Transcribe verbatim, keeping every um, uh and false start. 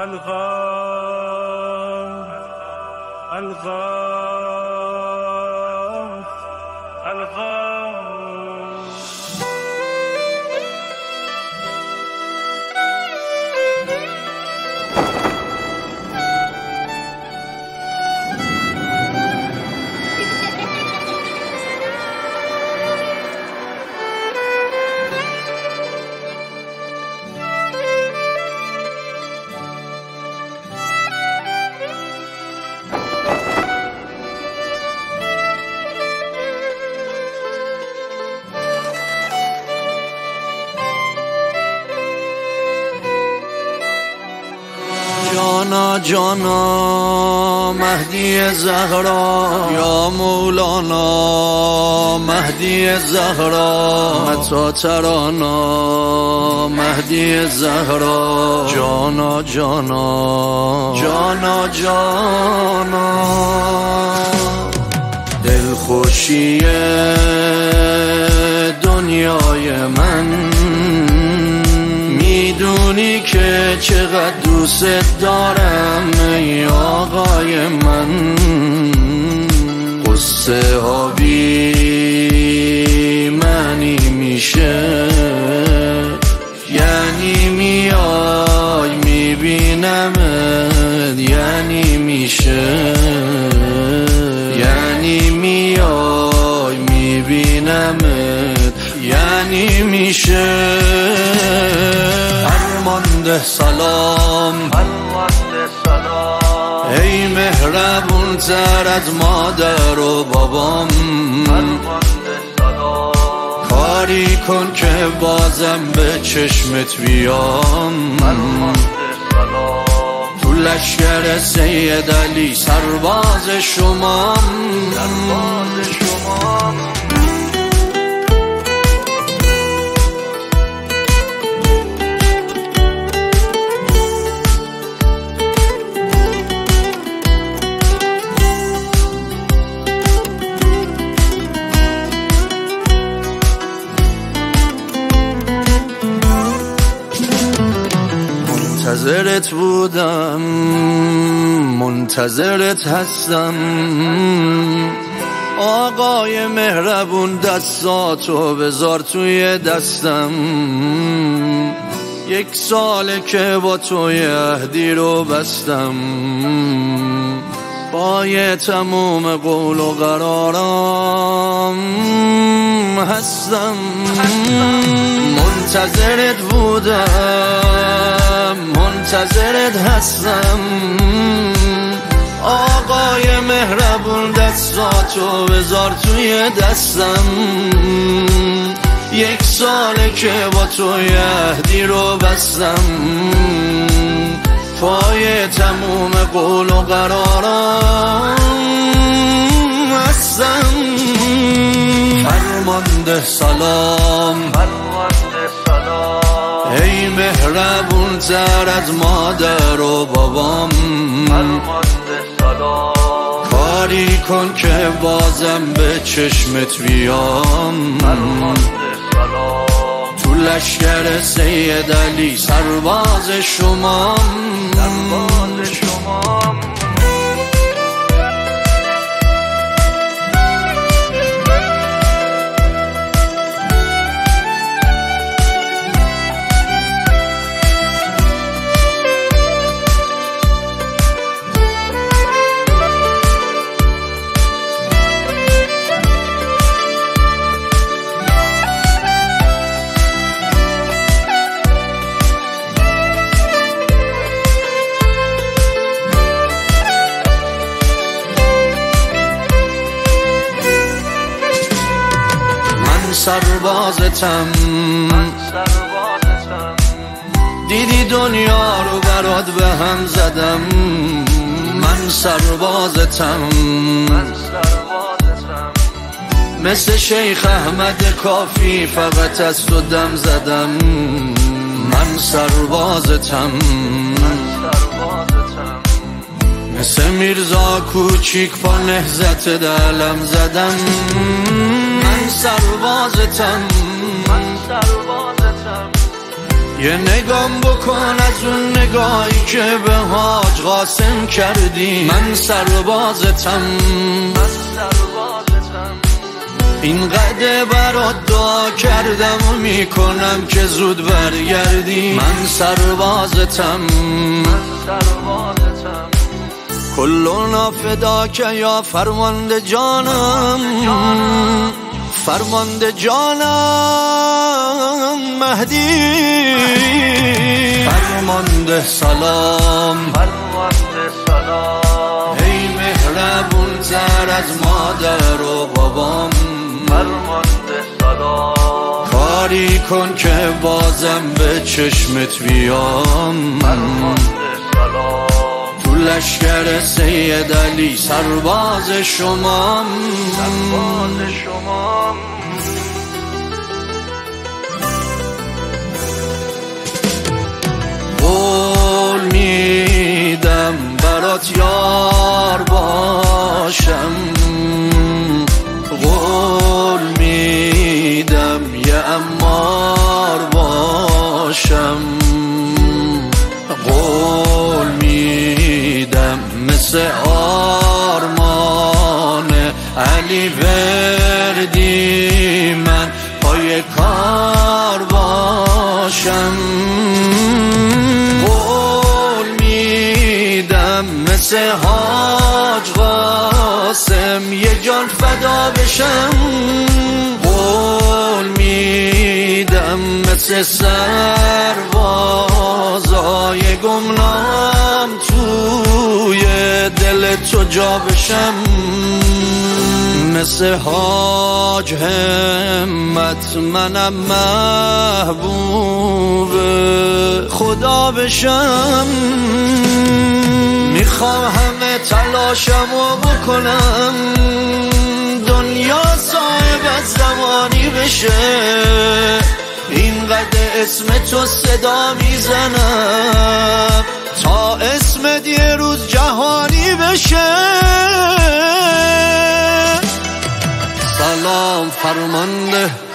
الغاف الغاف الغاف جانا جانا مهدی زهرا، یا مولانا مهدی زهرا، متا ترانا مهدی زهرا، جانا جانا جانا جانا. دلخوشی دنیای من، میدونی که چقدر دوست دارم ای آقای من. قصه ها بی معنی میشه، یعنی میای میبینمت، یعنی میشه، یعنی میای میبینمت، یعنی میشه. فرمانده سلام، فرمانده سلام، ای مهربون تر از مادر و بابام. فرمانده سلام، کاری کن که بازم به چشمت بیام. فرمانده سلام، تو لشکر سید علی سرباز شمام، سرباز شمام. منتظرت بودم، منتظرت هستم آقای مهربون. دستاتو بذار توی دستم، یک ساله که با توی عهدی رو بستم. پای تموم قول و قرارم هستم. منتظرت بودم، منتظرت هستم آقای مهربون. دستاتو بذار توی دستم، یک ساله که با توی عهدی رو بستم. پای تموم قول و قرارم هستم. فرمانده سلام، فرمانده سلام، ای مهربون تر از مادر و بابام. فرمانده سلام، کاری کن که بازم به چشمت بیام. فرمانده سلام، تو لشکر سید علی سرباز شمام، سرباز شمام. سربازتم، سربازتم، دیدی دنیا رو برات به هم زدم. من سربازتم، من سربازتم، مثل شیخ احمد کافی فقط از تو دم زدم. من سربازتم، من سربازتم، مثل میرزا کوچیک با نهضت دلم زدم. من سربازتم، من سربازتم، یه نگام بکن از اون نگاهی که به حاج قاسم کردی. من سربازتم، من سربازتم. اینقدر برات دعا کردم و میکنم که زود برگردی. من سربازتم، من سربازتم. کلنا فداک یا فرمانده جانم، فرمانده جانم مهدی. فرمانده سلام، فرمانده سلام. ای مهربون تر از مادر و بابام. فرمانده سلام. کاری کن که بازم به چشمت بیام. فرمانده سلام. تو لشکر سید علی سرباز شمام، سرباز شمام. قول میدم برات یار باشم، قول میدم یه عمار باشم، قول میدم مثل آرمان علی وردی من پای کار باشم. قول میدم مثل حاج قاسم یه جان فدا بشم. قول میدم مثل سربازای گمنام توی دل تو جا بشم. مثل حاج همت منم محبوب خدا بشم. میخوام همه تلاشمو بکنم دنیا صاحب زمانی بشه. اینقدر اسم تو صدا میزنم تا اسمت یه روز جهانی بشه. سلام فرمانده